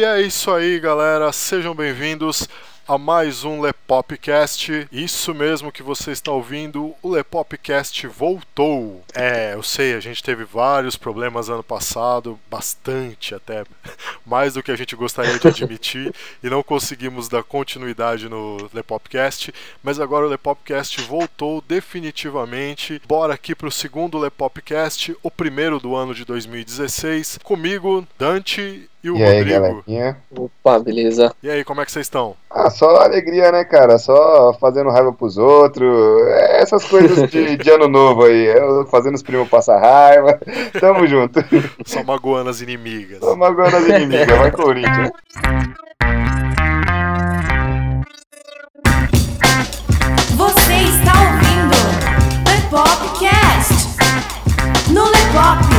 E é isso aí, galera. Sejam bem-vindos a mais um Lepopcast. Isso mesmo que você está ouvindo, o Lepopcast voltou. Eu sei, a gente teve vários problemas ano passado, bastante até, mais do que a gente gostaria de admitir, e não conseguimos dar continuidade no Lepopcast, mas agora o Lepopcast voltou definitivamente. Bora aqui pro segundo Lepopcast, o primeiro do ano de 2016, comigo, Dante e o Rodrigo. Aí, galerinha? Opa, beleza? E aí, como é que vocês estão? Só alegria, né, cara? Só fazendo raiva pros outros. Essas coisas de ano novo aí. Eu fazendo os primos passar raiva. Tamo junto. Só magoando as inimigas. Só magoando as inimigas. Vai, Corinthians. Você está ouvindo Lepopcast no Lepop.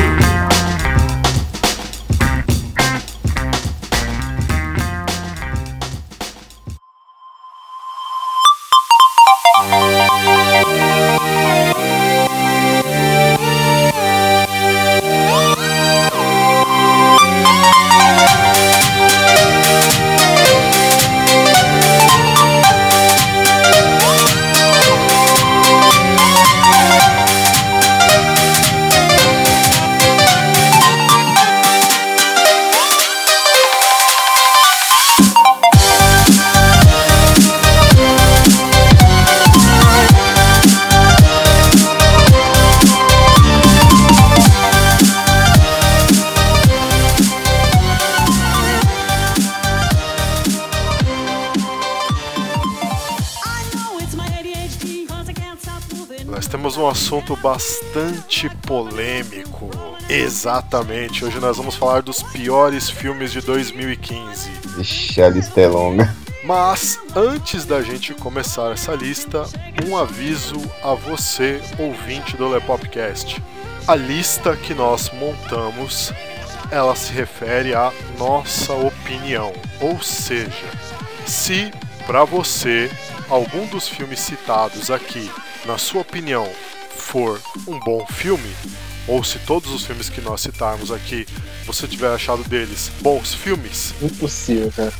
Temos um assunto bastante polêmico. Exatamente, hoje nós vamos falar dos piores filmes de 2015. Ixi, a lista é longa. Mas antes da gente começar essa lista, um aviso a você, ouvinte do Lepopcast. A lista que nós montamos, ela se refere à nossa opinião. Ou seja, se para você algum dos filmes citados aqui, na sua opinião, for um bom filme, ou se todos os filmes que nós citarmos aqui, você tiver achado deles bons filmes... Impossível, cara.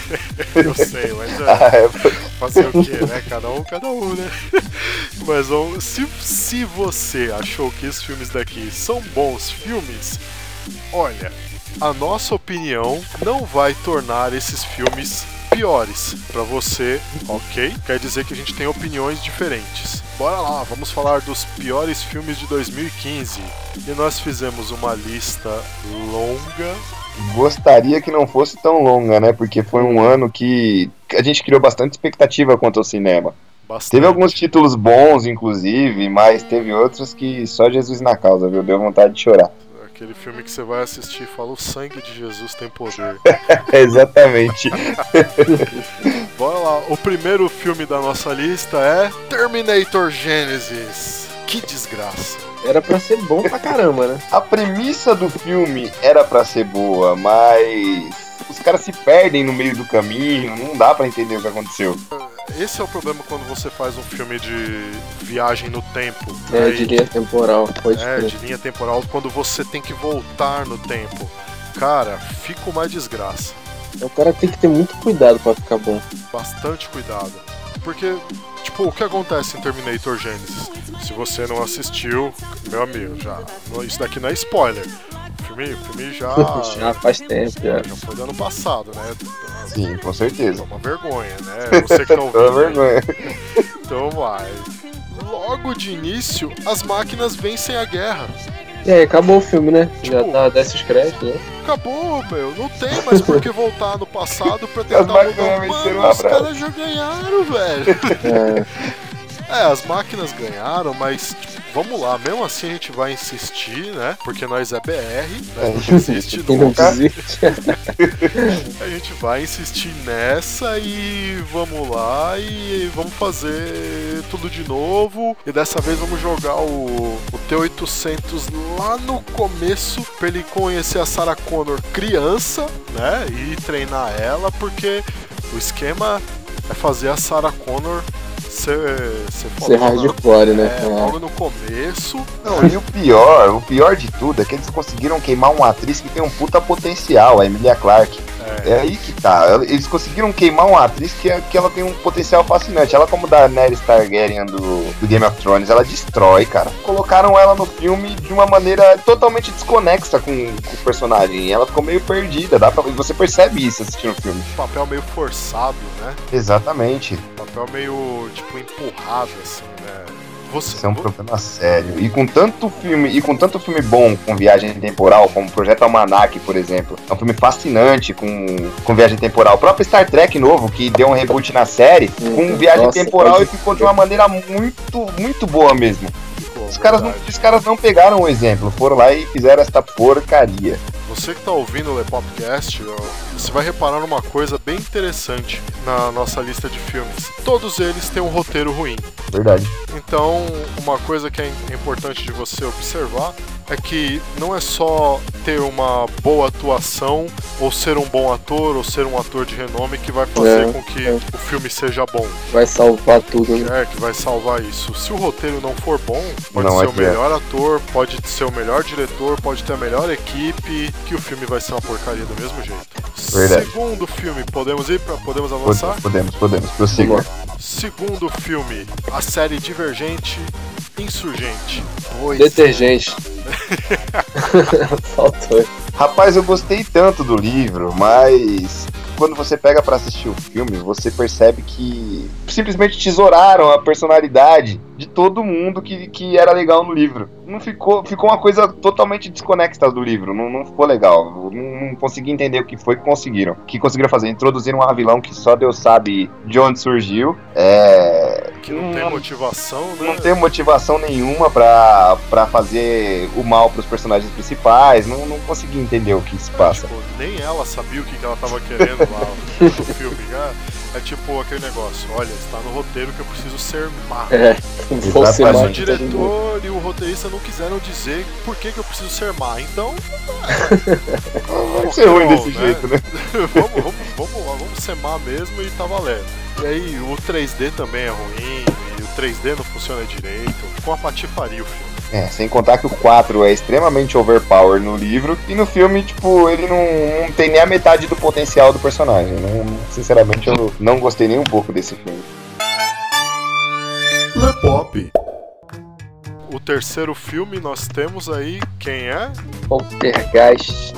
Eu sei, mas fazer o quê, né? Cada um, né? Mas se você achou que esses filmes daqui são bons filmes, olha, a nossa opinião não vai tornar esses filmes piores pra você, ok? Quer dizer que a gente tem opiniões diferentes. Bora lá, vamos falar dos piores filmes de 2015. E nós fizemos uma lista longa. Gostaria que não fosse tão longa, né? Porque foi um ano que a gente criou bastante expectativa quanto ao cinema. Bastante. Teve alguns títulos bons, inclusive, mas teve outros que só Jesus na causa, viu? Deu vontade de chorar. Aquele filme que você vai assistir e fala: o sangue de Jesus tem poder. Exatamente. Bora lá, o primeiro filme da nossa lista é Terminator Genesis. Que desgraça. Era pra ser bom pra caramba, né? A premissa do filme era pra ser boa, mas os caras se perdem no meio do caminho, não dá pra entender o que aconteceu. Esse é o problema quando você faz um filme de viagem no tempo. De linha temporal, pode crer. De linha temporal, quando você tem que voltar no tempo. Cara, fica uma desgraça. O cara tem que ter muito cuidado pra ficar bom. Bastante cuidado. Porque, tipo, o que acontece em Terminator Genesis? Se você não assistiu, meu amigo, isso daqui não é spoiler. O filme já... já faz tempo, já foi do ano passado, né? Sim, com certeza. É uma vergonha, né? Você que tá ouvindo. É uma vergonha. Então vai. Logo de início, as máquinas vencem a guerra. E aí, acabou o filme, né? Já tá 10 créditos, né? Acabou, meu. Não tem mais por que voltar no passado pra tentar mudar. Mano, os caras já ganharam, velho. As máquinas ganharam, mas tipo, vamos lá, mesmo assim a gente vai insistir, né? Porque nós é BR, né? Não desiste nunca. A gente vai insistir nessa e vamos lá e vamos fazer tudo de novo. E dessa vez vamos jogar o T-800 lá no começo pra ele conhecer a Sarah Connor criança, né? E treinar ela, porque o esquema é fazer a Sarah Connor ser hardcore, né? Logo no começo. Não, e o pior de tudo é que eles conseguiram queimar uma atriz que tem um puta potencial, a Emilia Clarke. É aí que tá. Eles conseguiram queimar uma atriz que ela tem um potencial fascinante. Ela, como da Daenerys Targaryen do Game of Thrones, ela destrói, cara. Colocaram ela no filme de uma maneira totalmente desconexa com o personagem. Ela ficou meio perdida, e você percebe isso assistindo o filme. Papel meio forçado, né? Exatamente. Papel meio, tipo, empurrado, assim, né? Isso é um problema sério. E com tanto filme bom com viagem temporal, como Projeto Almanac, por exemplo. É um filme fascinante com viagem temporal. O próprio Star Trek novo, que deu um reboot na série, com viagem temporal e ficou de uma maneira muito, muito boa mesmo. Os caras não pegaram o exemplo, foram lá e fizeram esta porcaria. Você que tá ouvindo o Lepopcast, você vai reparar numa coisa bem interessante na nossa lista de filmes. Todos eles têm um roteiro ruim. Verdade. Então, uma coisa que é importante de você observar é que não é só ter uma boa atuação, ou ser um bom ator, ou ser um ator de renome que vai fazer com que o filme seja bom. Vai salvar tudo, né? Que vai salvar isso. Se o roteiro não for bom, pode ser o melhor ator, pode ser o melhor diretor, pode ter a melhor equipe, que o filme vai ser uma porcaria do mesmo jeito. Verdade. Segundo filme, podemos avançar? Podemos, prossiga. Segundo filme, a série Divergente, Insurgente. Detergente. Faltou. Rapaz, eu gostei tanto do livro, mas quando você pega pra assistir o filme, você percebe que simplesmente tesouraram a personalidade de todo mundo que era legal no livro. Não ficou uma coisa totalmente desconexa do livro, não ficou legal. Não consegui entender o que foi que conseguiram. O que conseguiram fazer? Introduziram um vilão que só Deus sabe de onde surgiu. Que não tem motivação, né? Não tem motivação nenhuma pra fazer o mal pros personagens principais. Não consegui entender o que se passa. Tipo, nem ela sabia o que ela tava querendo lá no filme. É tipo aquele negócio, olha, está no roteiro que eu preciso ser má. Mas o diretor e o roteirista não quiseram dizer por que eu preciso ser má. Então, vamos ser ruim desse jeito, né? vamos ser má mesmo e tá valendo. E aí, o 3D também é ruim, e o 3D não funciona direito. Ficou uma patifaria o filme. Sem contar que o 4 é extremamente overpower no livro, e no filme, tipo, ele não tem nem a metade do potencial do personagem. Sinceramente, eu não gostei nem um pouco desse filme. Lepop. O terceiro filme nós temos aí, quem é? Poltergeist.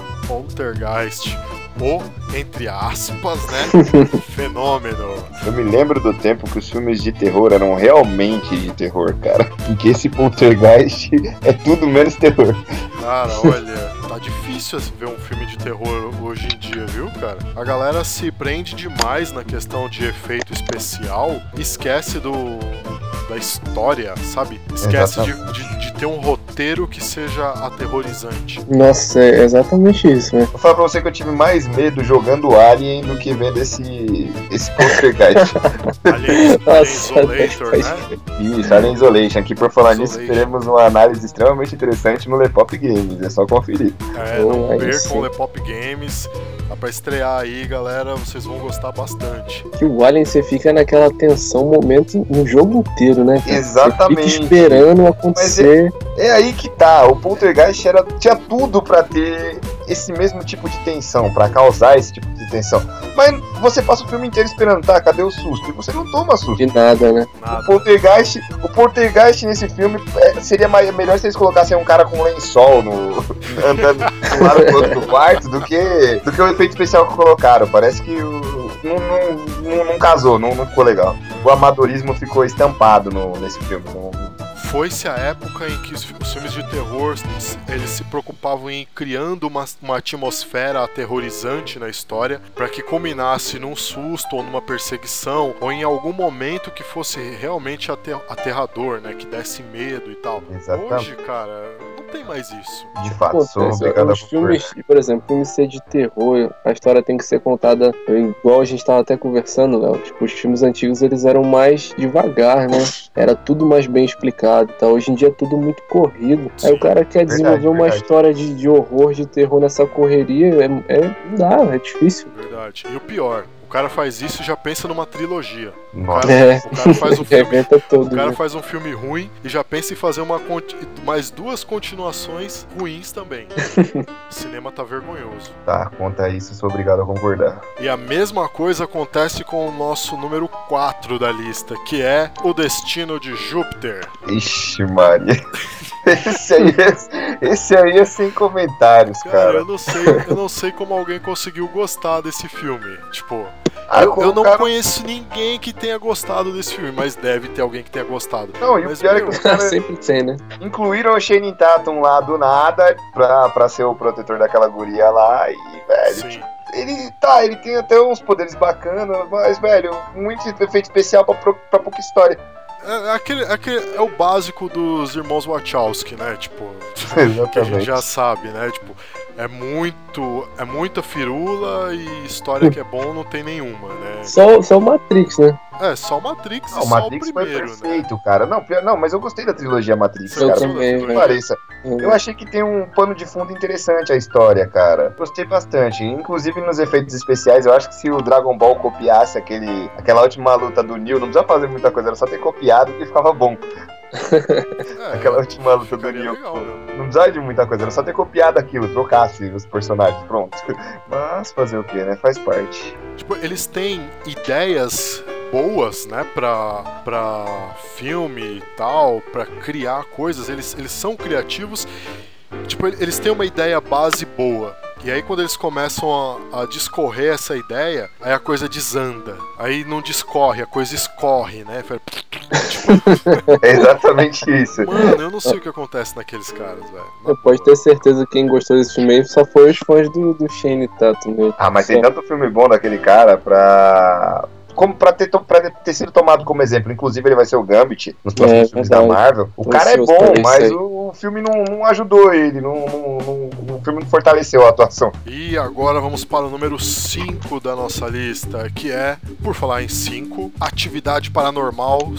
O, entre aspas, né? Fenômeno. Eu me lembro do tempo que os filmes de terror eram realmente de terror, cara. Porque esse Poltergeist é tudo menos terror. Cara, olha, tá difícil ver um filme de terror hoje em dia, viu, cara? A galera se prende demais na questão de efeito especial, esquece da história, sabe? Esquece de ter um roteiro que seja aterrorizante. Nossa, é exatamente isso, né? Vou falar pra você que eu tive mais medo jogando Alien do que vendo esse Poltergeist. Alien Isolation, né? Isso, Alien Isolation, que por falar nisso teremos uma análise extremamente interessante no Lepop Games, é só conferir. Não percam o Lepop Games, dá pra estrear aí, galera, vocês vão gostar bastante. Que o Alien, você fica naquela tensão momento no jogo inteiro, né? Cara? Exatamente. Você fica esperando acontecer. É aí que tá, o Poltergeist tinha tudo pra ter esse mesmo tipo de tensão, pra causar esse tipo de tensão. Mas você passa o filme inteiro esperando, tá, cadê o susto? E você não toma susto. De nada, né? O Poltergeist nesse filme seria melhor se eles colocassem um cara com um lençol andando de um lado pro outro do quarto do que o efeito especial que colocaram. Parece que não casou, não ficou legal. O amadorismo ficou estampado nesse filme. Foi-se a época em que os filmes de terror eles se preocupavam em criando uma atmosfera aterrorizante na história para que culminasse num susto ou numa perseguição ou em algum momento que fosse realmente aterrador, né? Que desse medo e tal. Exatamente. Hoje, cara, não tem mais isso. De fato, os filmes, por exemplo, filme ser de terror, a história tem que ser contada igual a gente tava até conversando, Léo. Tipo, os filmes antigos eles eram mais devagar, né? Era tudo mais bem explicado. Então, hoje em dia é tudo muito corrido. Sim, aí o cara quer desenvolver uma história de horror, de terror nessa correria, não dá, é difícil. Verdade. E o pior, cara faz isso e já pensa numa trilogia. Nossa. O cara faz um filme, todo, o cara né? faz um filme ruim e já pensa em fazer mais 2 continuações ruins também. O cinema tá vergonhoso. Tá, conta isso, sou obrigado a concordar. E a mesma coisa acontece com o nosso número 4 da lista, que é O Destino de Júpiter. Ixi, Maria. Esse aí é sem comentários, cara. Eu não sei como alguém conseguiu gostar desse filme. Tipo, eu não conheço ninguém que tenha gostado desse filme, mas deve ter alguém que tenha gostado. Não, e o pior é que os caras Sempre tem, né? incluíram o Channing Tatum lá do nada pra ser o protetor daquela guria lá e, velho, Sim. ele tem até uns poderes bacanas, mas, velho, muito efeito especial pra pouca história. É o básico dos irmãos Wachowski, né? Tipo, que a gente já sabe, né? Tipo, é muita firula e história que é bom não tem nenhuma, né? Só o Matrix, né? Só o Matrix Não, e o só Matrix o primeiro, foi perfeito, cara. Não, mas eu gostei da trilogia Matrix, Eu cara. também, Não velho. pareça. Eu achei que tem um pano de fundo interessante a história, cara. Gostei bastante. Inclusive nos efeitos especiais, eu acho que se o Dragon Ball copiasse aquela última luta do Neo, não precisava fazer muita coisa, era só ter copiado que ficava bom. Aquela última luta do ficaria Neo. legal, né? Não precisava de muita coisa, era só ter copiado aquilo, trocasse os personagens, pronto. Mas fazer o que, né? Faz parte. Tipo, eles têm ideias boas, né, pra filme e tal, pra criar coisas, eles são criativos, tipo, eles têm uma ideia base boa. E aí quando eles começam a discorrer essa ideia, aí a coisa desanda. Aí não discorre, a coisa escorre, né? É exatamente isso. Mano, eu não sei o que acontece naqueles caras, velho. Eu posso ter certeza que quem gostou desse filme aí só foi os fãs do Channing Tatum, né? Ah, mas tem tanto filme bom daquele cara pra ter sido tomado como exemplo. Inclusive ele vai ser o Gambit nos próximos filmes da Marvel. O cara é bom, mas o filme não ajudou ele, o filme não fortaleceu a atuação. E agora vamos para o número 5 da nossa lista, que é, por falar em 5, Atividade Paranormal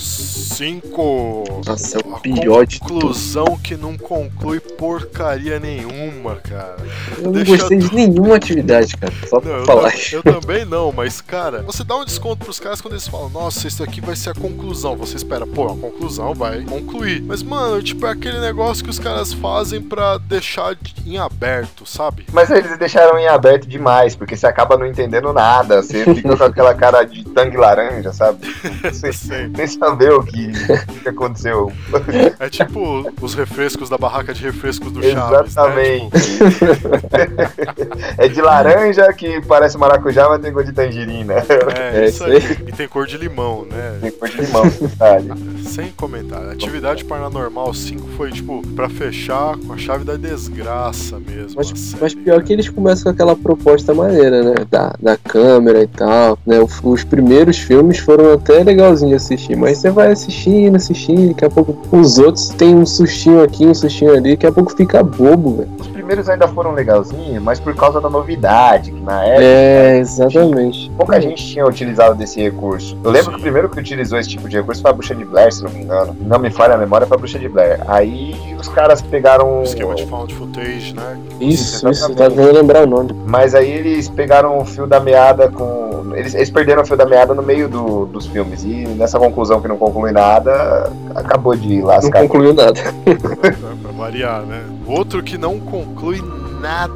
5. Nossa, é o pior de tudo. Conclusão que não conclui porcaria nenhuma, cara. Eu não gostei de nenhuma atividade, cara. Só pra falar. Eu também não, mas, cara, você dá um desconto pros caras quando eles falam, nossa, isso aqui vai ser a conclusão. Você espera, pô, a conclusão vai concluir. Mas, mano, tipo, é aquele negócio que os caras fazem pra deixar em aberto, sabe? Mas eles deixaram em aberto demais, porque você acaba não entendendo nada. Você fica com aquela cara de tangue laranja, sabe? Sem saber o que aconteceu. É tipo os refrescos da barraca de refrescos do Chaves. Exatamente. Né? Tipo... É de laranja que parece maracujá, mas tem cor de tangerina. É isso aí. E tem cor de limão, né? Tem cor de limão, detalhe. Sem comentário. Atividade Paranormal 5 foi, tipo, pra fechar com a chave da desgraça mesmo. Mas pior que eles começam com aquela proposta maneira, né? Da câmera e tal, né? Os primeiros filmes foram até legalzinhos de assistir, mas você vai assistindo, daqui a pouco os outros tem um sustinho aqui, um sustinho ali, daqui a pouco fica bobo, velho. Os primeiros ainda foram legalzinhos, mas por causa da novidade, que na época... Exatamente. Pouca gente tinha utilizado desse recurso. Eu lembro que o primeiro que utilizou esse tipo de recurso foi a Bruxa de Blair, se não me engano. Não me falha a memória, foi a Bruxa de Blair. Aí os caras pegaram... O esquema de found footage, né? Isso, tá tentando lembrar o nome. Mas aí eles pegaram o fio da meada com... Eles perderam o fio da meada no meio dos filmes. E nessa conclusão que não conclui nada, acabou de lascar. Não concluiu nada. Pra variar, né? Outro que não conclui nada.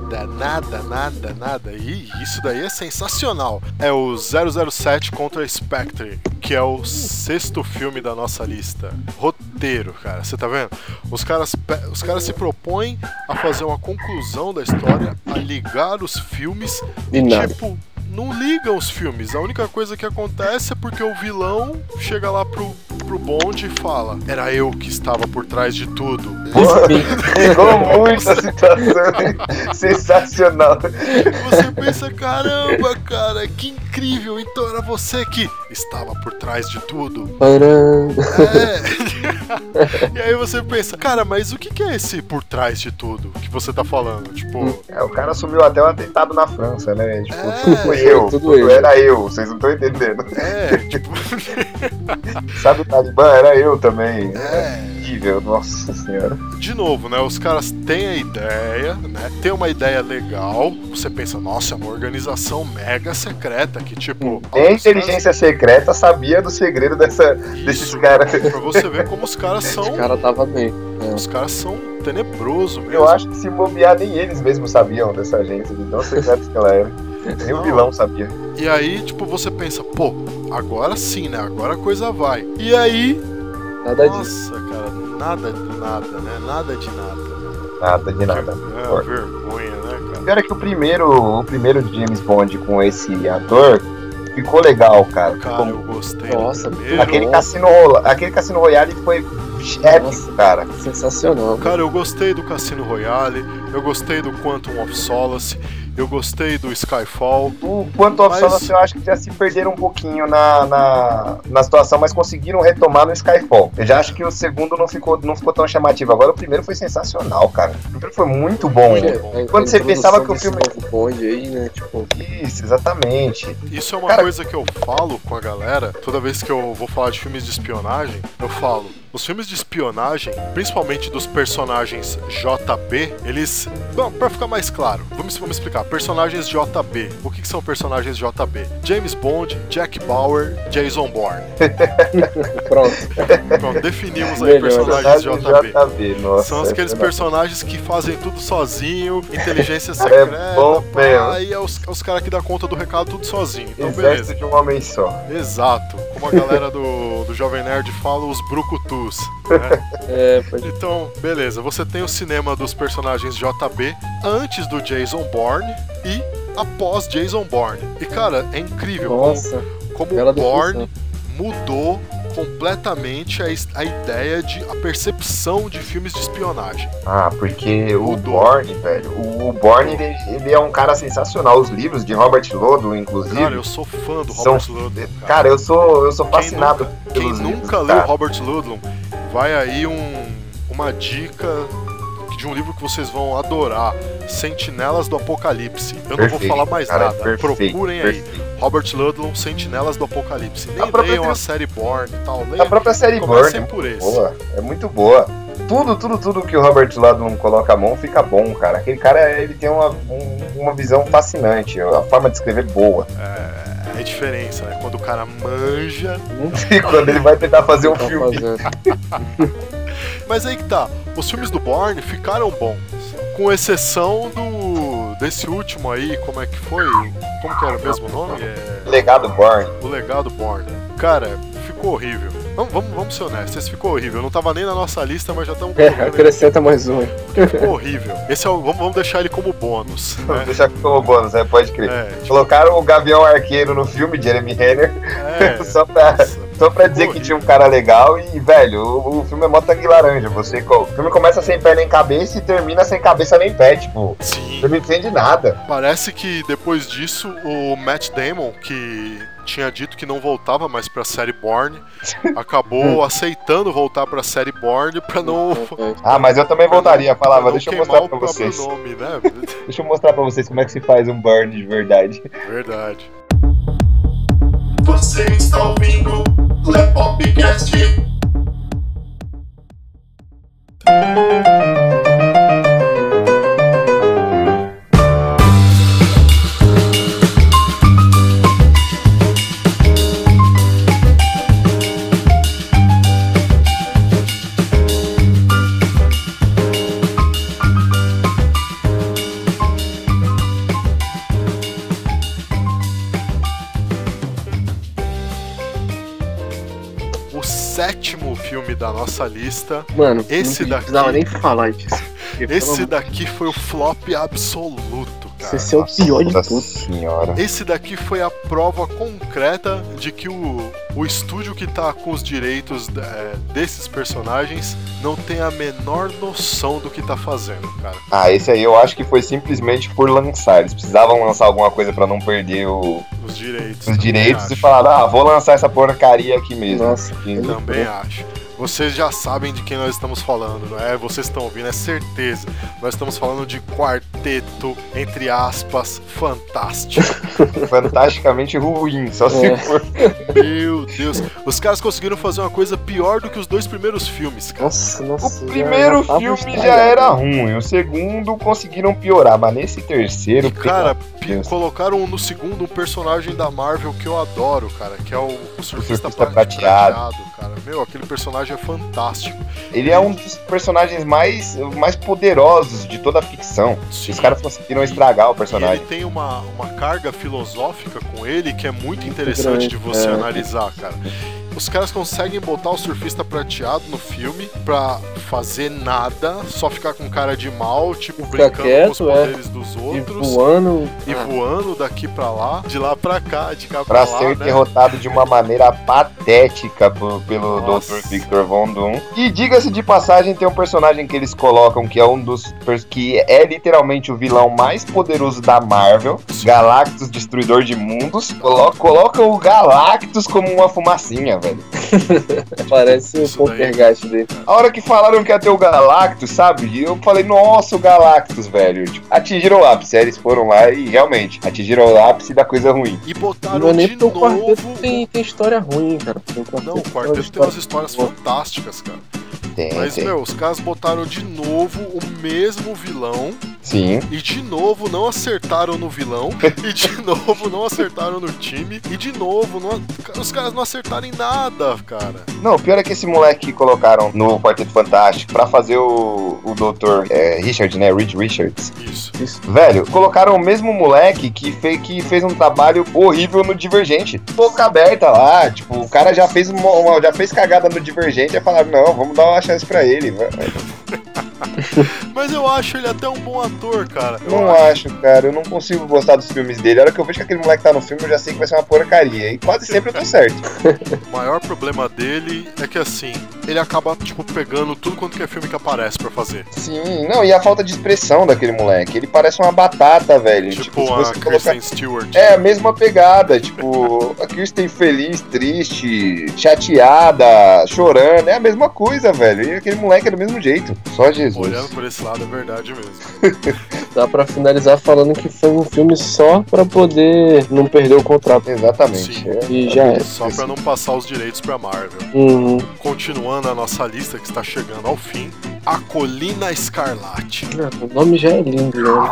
E isso daí é sensacional. É o 007 contra Spectre, que é o 6º filme da nossa lista. Roteiro, cara. Você tá vendo? Os caras se propõem a fazer uma conclusão da história, a ligar os filmes e tipo... Não ligam os filmes, a única coisa que acontece é porque o vilão chega lá pro bonde e fala: era eu que estava por trás de tudo. Pegou muito a situação. Sensacional. Você pensa, caramba, cara, que incrível, então era você que estava por trás de tudo. E aí você pensa, cara, mas o que é esse por trás de tudo que você tá falando? Tipo... o cara assumiu até um atentado na França, né? Tipo, tudo era eu, vocês não estão entendendo. Tipo... Sabe o Talibã? Era eu também. horrível, nossa senhora. De novo, né? Os caras têm a ideia, né? Tem uma ideia legal. Você pensa, nossa, é uma organização mega secreta que, tipo... Nem a inteligência secreta sabia do segredo desses caras. Pra você ver como os caras são... Os caras tava bem. Os caras são tenebrosos mesmo. Eu acho que se bobear, nem eles mesmos sabiam dessa agência, de tão secretos que ela era. Nem o vilão sabia. E aí, tipo, você pensa, pô, agora sim, né? Agora a coisa vai. E aí... Nada nossa, disso. cara, nada de nada, né? Nada de nada. Nada de nada. É uma vergonha, né, cara? Pior é que o primeiro James Bond com esse ator ficou legal, cara. Cara, eu gostei. Nossa, do primeiro. Aquele Cassino Royale foi épico, cara. Sensacional. Cara, eu gostei do Cassino Royale, eu gostei do Quantum of Solace, eu gostei do Skyfall. O Quantum of Solace eu acho que já se perderam um pouquinho na situação, mas conseguiram retomar no Skyfall. Eu já acho que o segundo não ficou tão chamativo. Agora o primeiro foi sensacional, cara. O primeiro foi muito bom. Quando você pensava que o filme... Bond aí, né? Tipo... Isso, exatamente. Isso é uma coisa que eu falo com a galera, toda vez que eu vou falar de filmes de espionagem, eu falo, os filmes de espionagem, principalmente dos personagens JB, eles... Bom, pra ficar mais claro, vamos explicar. Personagens JB. O que são personagens JB? James Bond, Jack Bauer, Jason Bourne. Pronto, definimos aí personagens JB. Nossa, são aqueles personagens que fazem tudo sozinho, inteligência secreta, aí é os caras que dão conta do recado tudo sozinho. Então, exército beleza. de um homem só. Exato. Como a galera do Jovem Nerd fala, os brucutus. Né? Então, beleza. Você tem o cinema dos personagens JB antes do Jason Bourne e após Jason Bourne. E, cara, é incrível como o Bourne mudou completamente a ideia a percepção de filmes de espionagem. Porque o Bourne, velho, o Bourne, ele é um cara sensacional. Os livros de Robert Ludlum, inclusive... Cara, eu sou fã do Robert Ludlum. Cara, eu sou fascinado pelos livros. Quem nunca leu Robert Ludlum, vai aí uma dica de um livro que vocês vão adorar, Sentinelas do Apocalipse. Eu não vou falar mais nada, procurem aí. Robert Ludlum, Sentinelas do Apocalipse. Nem leiam a série Bourne e tal. A própria série Bourne é muito boa. Tudo que o Robert Ludlum coloca a mão fica bom, cara. Aquele cara, ele tem uma visão fascinante, a forma de escrever boa. É a diferença, né? Quando o cara manja... E quando ele vai tentar fazer um filme. Mas aí que tá, os filmes do Bourne ficaram bons, com exceção desse último aí, como é que foi? Como que era o mesmo nome? Legado Bourne. O Legado Bourne. Cara, ficou horrível. Vamos ser honestos, esse ficou horrível. Não tava nem na nossa lista, mas já estamos... acrescenta mais um. Ficou horrível. Esse vamos deixar ele como bônus. Vamos deixar como bônus, pode crer. Colocaram o Gavião Arqueiro no filme, Jeremy Renner, só pra dizer que tinha um cara legal e, velho, o filme é mó tangue laranja. O filme começa sem pé nem cabeça e termina sem cabeça nem pé, tipo... Sim. Você não entende nada. Parece que depois disso, o Matt Damon, que tinha dito que não voltava mais pra série Bourne, acabou aceitando voltar pra série Bourne pra não... mas eu também voltaria, falava, deixa eu mostrar pra vocês. Nome, né? Deixa eu mostrar pra vocês como é que se faz um Bourne de verdade. Verdade. Você está ouvindo Lepopcast. Sétimo filme da nossa lista. Mano, esse não daqui precisava nem falar disso. Esse daqui foi o flop absoluto, cara. Esse é o pior de tudo. Senhora. Esse daqui foi a prova concreta de que o estúdio que tá com os direitos desses personagens não tem a menor noção do que tá fazendo, cara. Esse aí eu acho que foi simplesmente por lançar. Eles precisavam lançar alguma coisa pra não perder os direitos e falaram, vou lançar essa porcaria aqui mesmo. Nossa, também acho. Vocês já sabem de quem nós estamos falando, não é? Vocês estão ouvindo, é certeza. Nós estamos falando de quarteto, entre aspas, fantástico. Fantasticamente ruim, só se for. Meu Deus. Os caras conseguiram fazer uma coisa pior do que os 2 primeiros filmes, cara. Nossa. O primeiro filme já era ruim, o segundo conseguiram piorar, mas nesse terceiro... E, cara, colocaram no segundo um personagem da Marvel que eu adoro, cara, que é o surfista prateado, cara. Meu, aquele personagem é fantástico. Ele é um dos personagens mais poderosos de toda a ficção. Sim. Os caras conseguiram estragar o personagem. Ele tem uma carga filosófica com ele que é muito interessante de você analisar, cara. Os caras conseguem botar o surfista prateado no filme pra fazer nada, só ficar com cara de mal, tipo, brincando com os poderes dos outros. E voando daqui pra lá, de lá pra cá, de cá pra lá. Pra ser derrotado de uma maneira patética pelo Dr. Victor Von Doom. E diga-se de passagem, tem um personagem que eles colocam que é um dos... que é literalmente o vilão mais poderoso da Marvel. Sim. Galactus, Destruidor de Mundos. Colocam o Galactus como uma fumacinha, velho. Parece o Poltergeist dele. A hora que falaram que ia ter o Galactus, sabe? Eu falei, nossa, o Galactus, velho. Tipo, atingiram o ápice. Aí eles foram lá e realmente atingiram o ápice da coisa ruim. E botaram de novo... O quarteto tem história ruim, cara. Não, o quarteto tem umas histórias fantásticas, cara. Mas, meu, os caras botaram de novo o mesmo vilão. Sim. E de novo não acertaram no vilão. E de novo não acertaram no time. E de novo, os caras não acertaram em nada, cara. Não, o pior é que esse moleque que colocaram no Quarteto Fantástico pra fazer o Dr. Richard, né? Reed Richards. Isso. Velho, colocaram o mesmo moleque que fez um trabalho horrível no Divergente. Boca aberta lá, tipo, o cara já fez já fez cagada no Divergente e falaram, não, vamos dar uma chance pra ele, velho. Mas eu acho ele até um bom ator, cara. Não acho, cara. Eu não consigo gostar dos filmes dele. A hora que eu vejo que aquele moleque tá no filme, eu já sei que vai ser uma porcaria. E quase sempre eu tô certo. O maior problema dele é que, assim, ele acaba, tipo, pegando tudo quanto que é filme que aparece pra fazer. Sim, não, e a falta de expressão daquele moleque. Ele parece uma batata, velho. Tipo a Kristen Stewart. É, a mesma pegada. Tipo, a Kristen feliz, triste, chateada, chorando. É a mesma coisa, velho. E aquele moleque é do mesmo jeito. Só Jesus. Olhando por esse lado, é verdade mesmo. Dá pra finalizar falando que foi um filme só pra poder não perder o contrato. Exatamente. E já é. Só pra não passar os direitos pra Marvel. Continuando a nossa lista que está chegando ao fim, A Colina Escarlate. O nome já é lindo, né?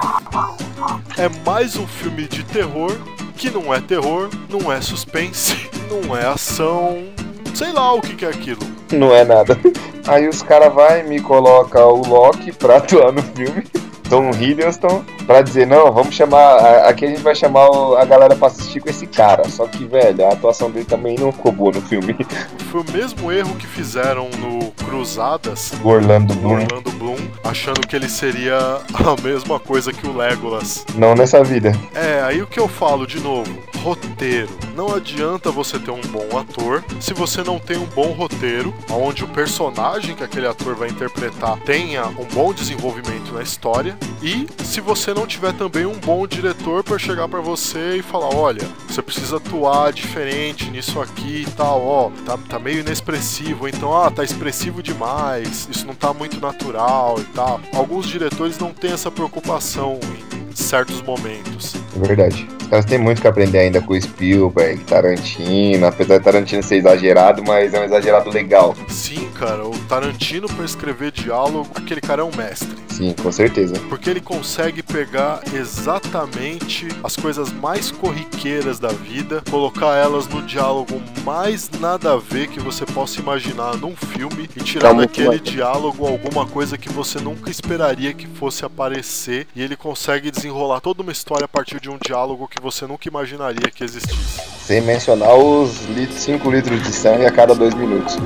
É mais um filme de terror, que não é terror, não é suspense, não é ação, sei lá o que é aquilo. Não é nada. Aí os caras vai e me coloca o Loki pra atuar no filme, Tom Hiddleston, pra dizer, não, vamos chamar, aqui a gente vai chamar a galera pra assistir com esse cara. Só que, velho, a atuação dele também não ficou boa no filme. Foi o mesmo erro que fizeram no Cruzadas, o Orlando Bloom, achando que ele seria a mesma coisa que o Legolas. Não nessa vida. Aí o que eu falo de novo, roteiro. Não adianta você ter um bom ator se você não tem um bom roteiro, onde o personagem que aquele ator vai interpretar tenha um bom desenvolvimento na história, e se você não tiver também um bom diretor para chegar para você e falar, olha, você precisa atuar diferente nisso aqui e tal, ó, tá meio inexpressivo, então, tá expressivo demais, isso não tá muito natural e tal. Alguns diretores não têm essa preocupação em certos momentos. É verdade. Os caras têm muito que aprender ainda com o Spielberg, Tarantino, apesar de Tarantino ser exagerado, mas é um exagerado legal. Sim, cara, o Tarantino pra escrever diálogo, aquele cara é um mestre. Sim, com certeza. Porque ele consegue pegar exatamente as coisas mais corriqueiras da vida, colocar elas no diálogo mais nada a ver que você possa imaginar num filme e tirar daquele diálogo alguma coisa que você nunca esperaria que fosse aparecer, e ele consegue desenrolar toda uma história a partir de um diálogo que você nunca imaginaria que existisse. Sem mencionar os 5 litros de sangue a cada 2 minutos.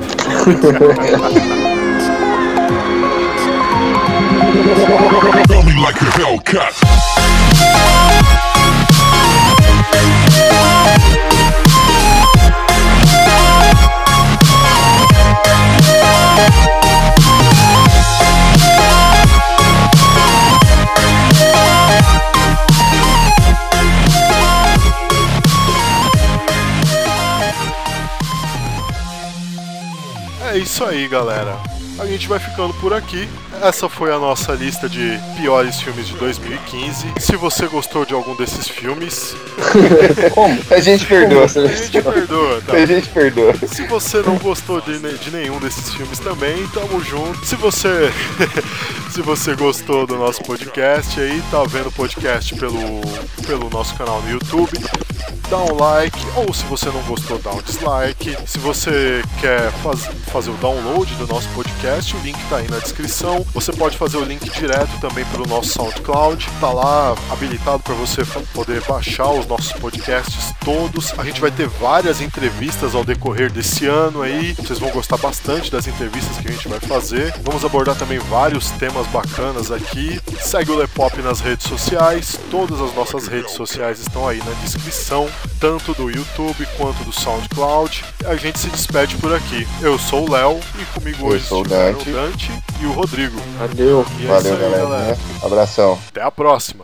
isso aí, galera. A gente vai ficando por aqui. Essa foi a nossa lista de piores filmes de 2015. Se você gostou de algum desses filmes... Como? A gente perdoa. A gente perdoa, tá? A gente perdoa. Se você não gostou de nenhum desses filmes também, tamo junto. Se você se você gostou do nosso podcast aí, tá vendo o podcast pelo nosso canal no YouTube, dá um like, ou se você não gostou, dá um dislike. Se você quer fazer o download do nosso podcast, o link tá aí na descrição. Você pode fazer o link direto também pelo nosso SoundCloud, tá lá habilitado para você poder baixar os nossos podcasts todos. A gente vai ter várias entrevistas ao decorrer desse ano aí, vocês vão gostar bastante das entrevistas que a gente vai fazer. Vamos abordar também vários temas bacanas aqui. Segue o Lepop nas redes sociais, todas as nossas redes sociais estão aí na descrição, tanto do YouTube quanto do SoundCloud. A gente se despede por aqui. Eu sou o Léo e comigo hoje estiveram o Dante e o Rodrigo. Valeu. Valeu, galera. Abração. Até a próxima.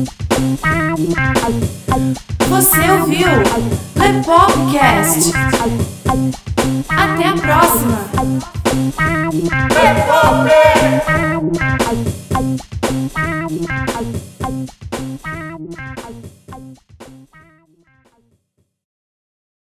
Você ouviu Lepopcast. Até a próxima. Lepop!